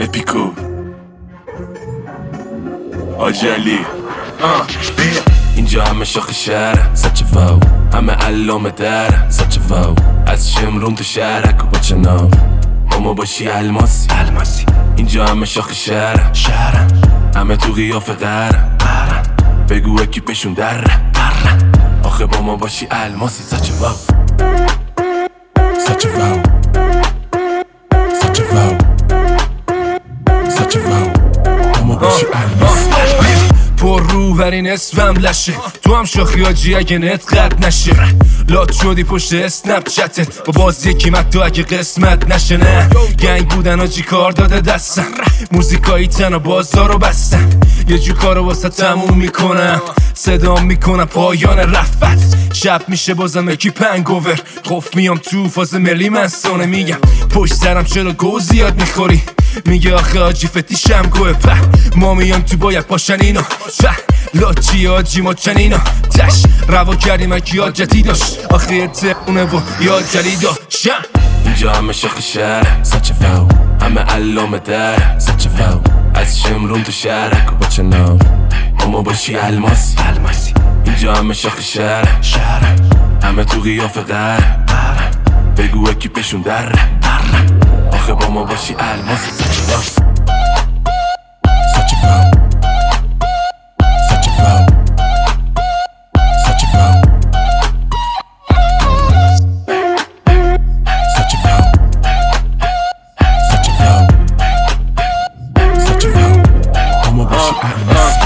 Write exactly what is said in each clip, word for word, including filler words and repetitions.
اپیکو آجالی اینجا همه شاخ شهر سچه فاو، همه علامه در سچه فاو، از شمرون تو شهرک و با چناو اما باشی الماسی الماسی. اینجا همه شاخ شهر شهر، همه تو قیافه قهر بگو اکیپشون در در آخه با ما باشی الماسی. سچه فاو سچه فاو سچه فاو سچه فاو اما باشی الماسی. پر رو بر این اسمم لشه، تو هم شاخی آجی اگه نت قد نشه. لات شدی پشت اسنپ چتت با باز یکی مد اگه قسمت نشه. نه گنگ بودن آجی کار داده دستم، موزیکایی تن و بازارو بستن. یه جو کارو واسه تموم میکنم، صدام میکنم پایان رفت. شب میشه بازم اکی پنگوور، خوف میام تو فاز ملی منسانه. میگم پشت سرم چرا گو زیاد میخوری، میگه آخه آجی فتیشم گوه په. ما میام تو باید پاشن اینا په، لاچی آجی ما چنینا تش. روا کردیم اکی آجتی داشت آخه تقونه و یاد جلی داشتم. اینجا همه شاخ شهر سچه فاو، همه علامه در سچه فاو، از شمرون تو شهرک و با چناو اما باشی الماسی الماسی. اینجا همه شاخ شهر شهر، همه تو قیافه قهر بگو اکیپشون در در آخه با ما باشی الماسی. سچه فاو سچه فاو سچه فاو سچه فاو سچه فاو سچه فاو سچه فاو اما باشی الماسی.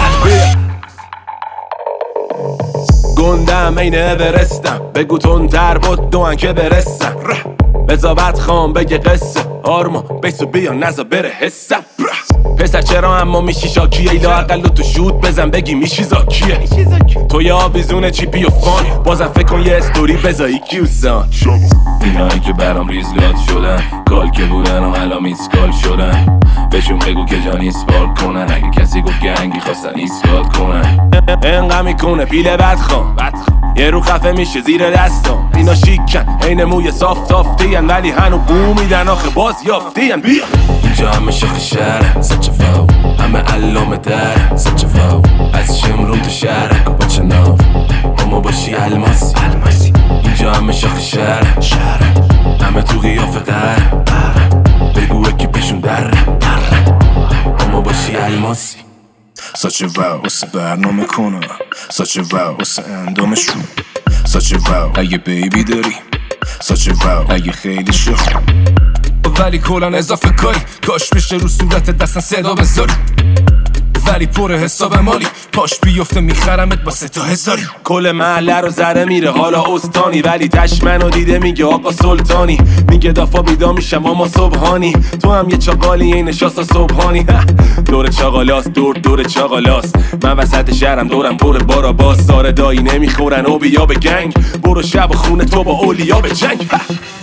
گندم این اورستم، بگو تندتر بود دوان که برسم. بزابت خام بگه قصه آرما بیسو بیا نزا بره حسم. پسر چرا اما میشی شاکیه، ایلا اقل تو شود بزن بگی میشی زاکیه. تو یه آویزون چیپی و فان، بازم فکر کن یه استوری بزایی کیوسان. اینایی که برام ریزلات شدن، کال که بودن و حالا میسکال شدن. بهشون بگو که جان ایسپال کنن، اگه کسی گفت گنگی خواستن ایسکال کنن. انقا میکنه پیله بدخوام، یه رو خفه میشه زیر دستم. اینا شیکن این موی صاف تافتین، ولی هنو بو میدن آخه باز یافتین. بیا اینجا همه شاخ شهر سچه فاو، همه علامه در سچه فاو، از شمرون تو شهرک و با چناو اما باشی الماسی الماسی. اینجا همه شاخ شهر شهر، همه تو قیافه قهر بگو اکیپشون در در اما باشی الماسی. سچه واو واسه برنامه کنه، سچه واو واسه اندامش رو، سچه واو اگه بیبی داری، سچه واو اگه خیلی شخ ولی کلان اضافه کاری. کاش بشه رو صورت دستن صدا بذاری، ولی پر حساب مالی. پاش بیفته میخرمت با سه تا هزاری. کل محله رو زره میره حالا استانی، ولی تشمنو دیده میگه آقا سلطانی. میگه دافا بیدا میشم اما صبحانی، تو هم یه چاقالی این نشاستا صبحانی. دور چاقالاست دور دور چاقالاست، من وسط شهرم دورم پر بارا باز. ساره دایی نمیخورن او بیا به گنگ، برو شب و خونه تو با اولیا به جنگ.